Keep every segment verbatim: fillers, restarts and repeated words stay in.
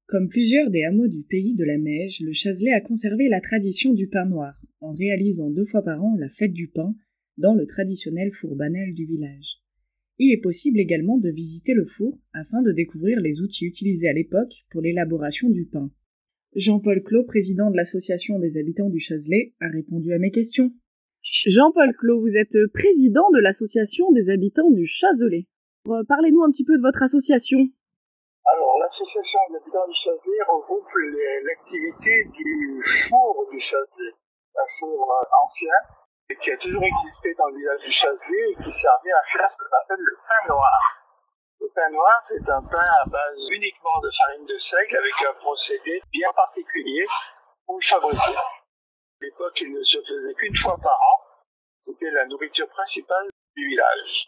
Comme plusieurs des hameaux du pays de la Meije, le Chazelet a conservé la tradition du pain noir, en réalisant deux fois par an la fête du pain dans le traditionnel four banal du village. Il est possible également de visiter le four afin de découvrir les outils utilisés à l'époque pour l'élaboration du pain. Jean-Paul Clos, président de l'association des habitants du Chazelet, a répondu à mes questions. Jean-Paul Clos, vous êtes président de l'association des habitants du Chazelet. Parlez-nous un petit peu de votre association. Alors, l'association des habitants du Chazelet regroupe les, l'activité du four du Chazelet, un four euh, ancien, et qui a toujours existé dans le village du Chazelet et qui servait à faire ce qu'on appelle le pain noir. Le pain noir, c'est un pain à base uniquement de farine de seigle avec un procédé bien particulier pour le fabriquer. À l'époque, il ne se faisait qu'une fois par an. C'était la nourriture principale du village.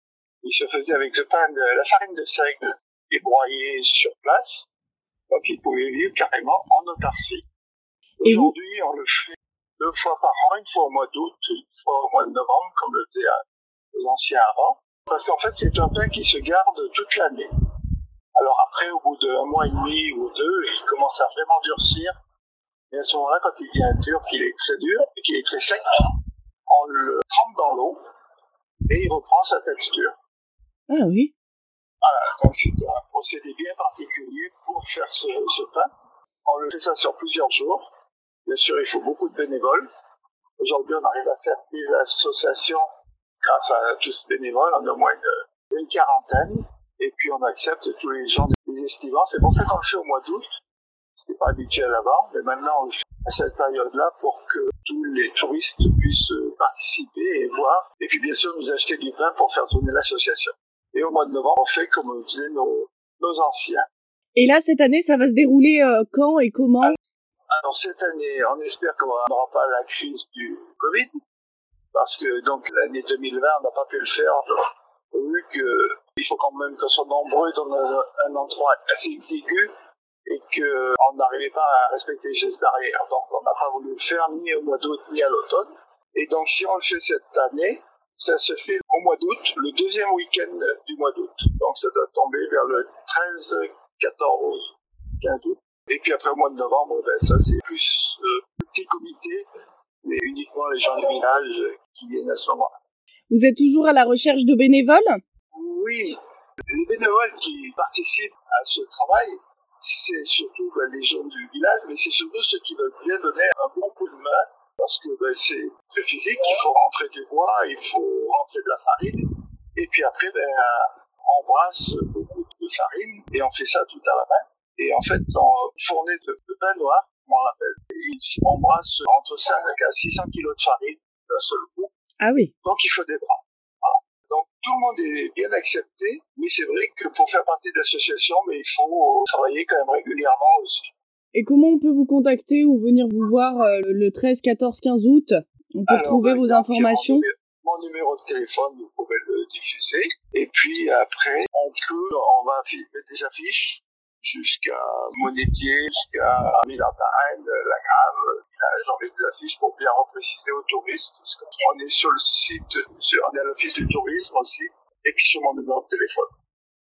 Il se faisait avec le pain de la farine de seigle et broyé sur place, donc il pouvait vivre carrément en autarcie. Aujourd'hui, on le fait deux fois par an, une fois au mois d'août, une fois au mois de novembre, comme le faisaient les anciens avant, parce qu'en fait, c'est un pain qui se garde toute l'année. Alors après, au bout d'un mois et demi ou deux, il commence à vraiment durcir, et à ce moment-là, quand il devient dur, qu'il est très dur, et qu'il est très sec, on le trempe dans l'eau, et il reprend sa texture. Ah oui. Voilà, donc c'est un procédé bien particulier pour faire ce, ce pain. On le fait ça sur plusieurs jours. Bien sûr, il faut beaucoup de bénévoles. Aujourd'hui, on arrive à faire des associations grâce à tous ces bénévoles. On a au moins une, une quarantaine. Et puis, on accepte tous les gens des estivants. C'est pour ça qu'on le fait au mois d'août. C'était pas habituel avant, mais maintenant, on le fait à cette période-là pour que tous les touristes puissent participer et voir. Et puis, bien sûr, nous acheter du pain pour faire tourner l'association. Et au mois de novembre, on fait comme faisaient nos, nos anciens. Et là, cette année, ça va se dérouler euh, quand et comment ? Alors, cette année, on espère qu'on n'aura pas la crise du Covid, parce que donc l'année deux mille vingt, on n'a pas pu le faire, vu qu'il faut quand même qu'on soit nombreux dans un, un endroit assez exigu et qu'on n'arrivait pas à respecter les gestes barrières. Donc, on n'a pas voulu le faire ni au mois d'août ni à l'automne. Et donc, si on le fait cette année, ça se fait au mois d'août, le deuxième week-end du mois d'août. Donc ça doit tomber vers le treize, quatorze, quinze août. Et puis après, au mois de novembre, ben, ça c'est plus euh, petit comité, mais uniquement les gens du village qui viennent à ce moment-là. Vous êtes toujours à la recherche de bénévoles ? Oui, les bénévoles qui participent à ce travail, c'est surtout ben, les gens du village, mais c'est surtout ceux qui veulent bien donner un bon coup de main. Parce que ben, c'est très physique, il faut rentrer du bois, il faut rentrer de la farine, et puis après, ben, on brasse beaucoup de farine, et on fait ça tout à la main. Et en fait, on fournit de, de pain noir, comme on l'appelle. Et on brasse entre cinq à six cents kilos de farine d'un seul coup. Ah oui. Donc il faut des bras. Voilà. Donc tout le monde est bien accepté, mais c'est vrai que pour faire partie de l'association, mais il faut travailler quand même régulièrement aussi. Et comment on peut vous contacter ou venir vous voir euh, le treize, quatorze, quinze août ? On peut Alors, trouver bah, vos informations. Mon numéro, mon numéro de téléphone, vous pouvez le diffuser. Et puis après, on peut, on va mettre des affiches jusqu'à Monétier, jusqu'à Millardain, la Grave, village. On met des affiches pour bien repréciser aux touristes. Parce qu'on est sur le site, sur, on est à l'office du tourisme aussi. Et puis sur mon numéro de téléphone.